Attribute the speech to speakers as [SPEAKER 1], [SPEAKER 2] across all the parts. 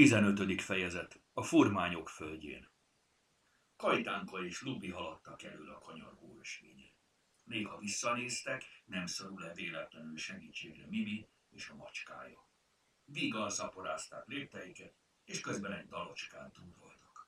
[SPEAKER 1] 15. fejezet. A furmányok földjén. Kajtánka és Lubi haladtak elől a kanyargó ösvényen. Néha visszanéztek, nem szorul-e véletlenül segítségre Mimi és a macskája. Vígan szaporázták lépteiket, és közben egy dalocskán túroltak.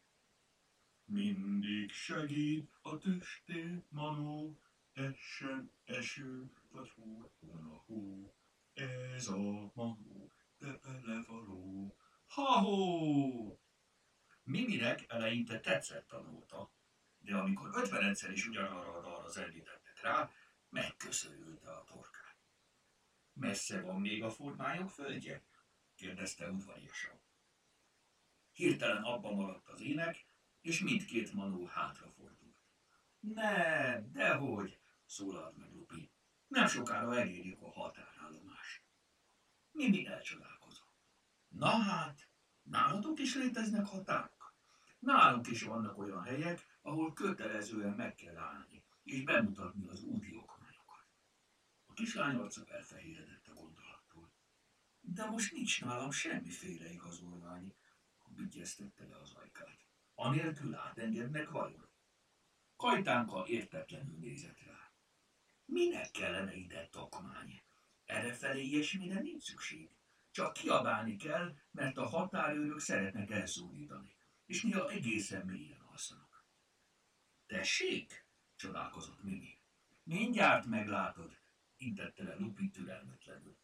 [SPEAKER 1] Mindig segít a tüstér manó, essen eső, vagy hulljon a hó. Ez a manó, de belevaló. Ha-hó! Miminek eleinte tetszett a nóta, de amikor 50-szer is ugyanarra a dalra zendítettek rá, megköszörülte a torkát. Messze van még a furmányok földje? Kérdezte udvariasan. Hirtelen abba maradt az ének, és mindkét manó hátrafordult. Nem, dehogy, szólalt meg Lupi. Nem sokára elérjük a határállomást. Mimi elcsodálkozott. Na hát, nálatok is léteznek határok? Nálunk is vannak olyan helyek, ahol kötelezően meg kell állni, és bemutatni az úti okmányokat. A kislány arca elfehéredett a gondolattól. De most nincs nálam semmiféle igazolvány, vigyeztette le az ajkát. Anélkül átengednek vajon? Kajtánka értetlenül nézett rá. Minek kellene ide takmány? Errefelé ilyesmire nincs szükség. Csak kiabálni kell, mert a határőrök szeretnek elszólítani, és néha egészen mélyen alszanak. Tessék? Csodálkozott Mimi. Mindjárt meglátod, intette le Lupi türelmetlenül.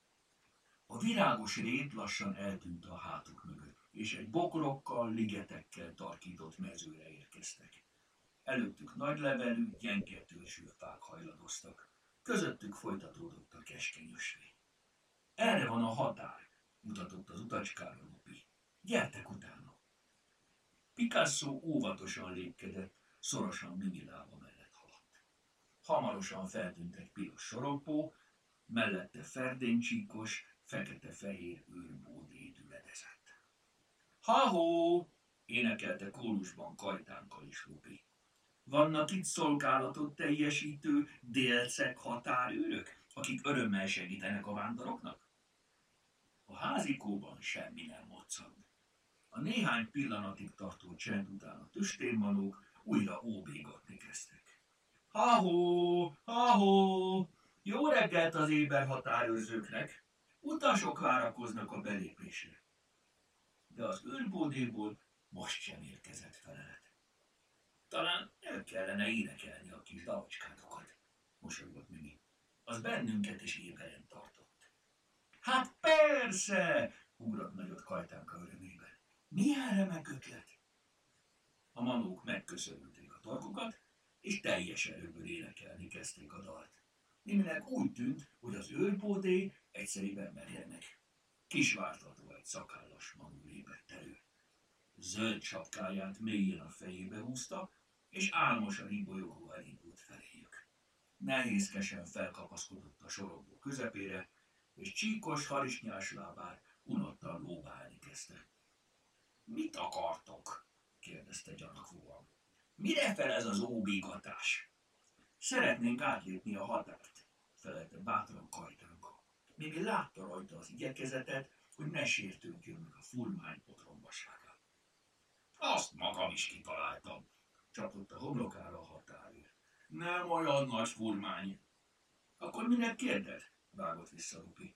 [SPEAKER 1] A virágos rét lassan eltűnt a hátuk mögött, és egy bokrokkal, ligetekkel tarkított mezőre érkeztek. Előttük nagylevelű, gyenge törzsű fák hajladoztak, közöttük folytatódott a keskeny ösvény. Erre van a határ, mutatott az utacskára Lupi. Gyertek utána! Picasso óvatosan lépkedett, szorosan Mimi lába mellett haladt. Hamarosan feltűnt egy piros sorompó, mellette ferdénycsíkos, fekete-fehér őrbódé düledezett. Ha-hó! Énekelte kórusban Kajtánka és Lupi. Vannak itt szolgálatot teljesítő délceg határőrök, akik örömmel segítenek a vándoroknak? A házikóban semmi nem moccant. A néhány pillanatig tartó csend után a tüsténmanók újra óbégatni kezdtek. Ha-hó! Ha-hó! Jó reggelt az éber határőrzőknek! Utasok várakoznak a belépésre. De az őrbódéból most sem érkezett felelet. Talán el kellene énekelni a kis dalocskátokat, mosolygott Mimi. Az bennünket is éberen tartott. Hát persze, ugrott nagyot Kajtánka örömében. Milyen remek ötlet! A manók megköszönülték a torkukat, és teljes erőből énekelni kezdték a dalt. Miminek úgy tűnt, hogy az őrbódé egyszerűen merjenek. Kisvártató egy szakállas manó lépett elő. Zöld sapkáját mélyen a fejébe húzta, és álmosan ibolyogva elindult feléjük. Nehézkesen felkapaszkodott a sorompó közepére, és csíkos harisnyás lábát unottan lóbálni kezdte. Mit akartok? Kérdezte gyanakvóan. Mire fel ez az óbégatás? Szeretnénk átlépni a határt, felelte bátran Kajtánka. Mimi látta rajta az igyekezetet, hogy ne sértődjön meg a furmány otrombaságát. Azt magam is kitaláltam, csapott a homlokára a határőr. Nem olyan nagy furmány. Akkor minek kérded? Vágott vissza Lupi.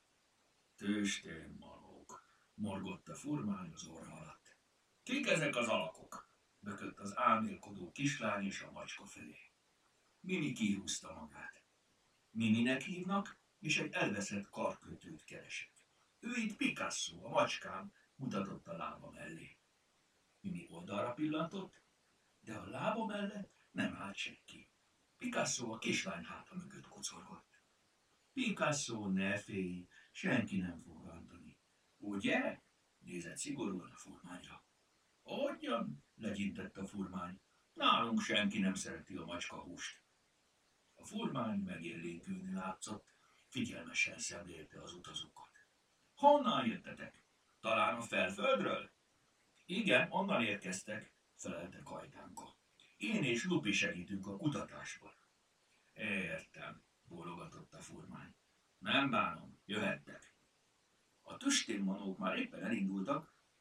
[SPEAKER 1] Tüsténmanók, morgott a furmány az orra alatt. Kik ezek az alakok? Bökött az álmélkodó kislány és a macska felé. Mimi kihúzta magát. Miminek hívnak, és egy elveszett karkötőt keresek. Ő itt Picasso, a macskám, mutatott a lába mellé. Mimi oldalra pillantott, de a lába mellett nem állt senki. Picasso a kislány háta mögött kocorgott. Picasso, ne félj, senki nem fog rántani. Ugye? Nézett szigorúan a furmányra. Hogyan? Legyintett a furmány. Nálunk senki nem szereti a macskahúst. A furmány megérlékülni látszott, figyelmesen szemlélte az utazókat. Honnan jöttetek? Talán a felföldről? Igen, onnan érkeztek, felelte Kajtánka. Én és Lupi segítünk a kutatásban. Értem, bólogatott a furmány. Nem bánom, jöhettek. A tüsténmanók már éppen elindultak,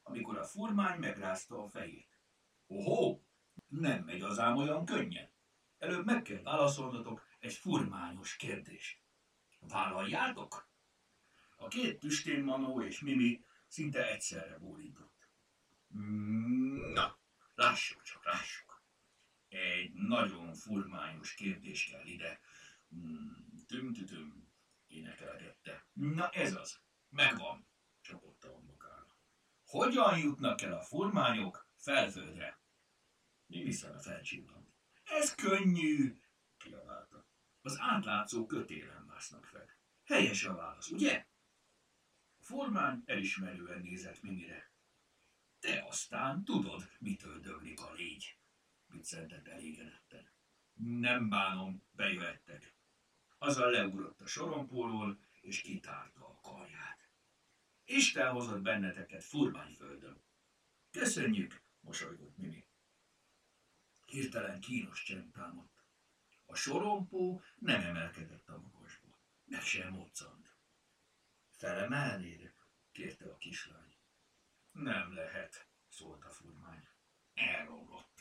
[SPEAKER 1] amikor a furmány megrázta a fejét. Ohó, nem megy az ám olyan könnyen. Előbb meg kell válaszolnotok egy furmányos kérdést. Vállaljátok? A két tüsténmanó és Mimi szinte egyszerre bólintott. Na, lássuk csak, lássuk. Egy nagyon furmányos kérdés kell ide. Tüm-tüm, énekelgette. Na ez az, megvan, csapott a magára. Hogyan jutnak el a furmányok felföldre? Mimi szeme felcsillant. Ez könnyű, kiabálta. Az átlátszó kötélen másznak fel. Helyes a válasz, ugye? A furmány elismerően nézett Mimire. Te aztán tudod, mitől döglik a légy, viccentett elégedetten. Nem bánom, bejöhettek. Azzal leugrott a sorompóról, és kitárta a karját. Isten hozott benneteket furmányföldön. Köszönjük, mosolygott Mimi. Hirtelen kínos csend támadt. A sorompó nem emelkedett a magasba, meg sem moccant. Felemelnéd? Kérte a kislány. Nem lehet, szólt a furmány. Elromlott.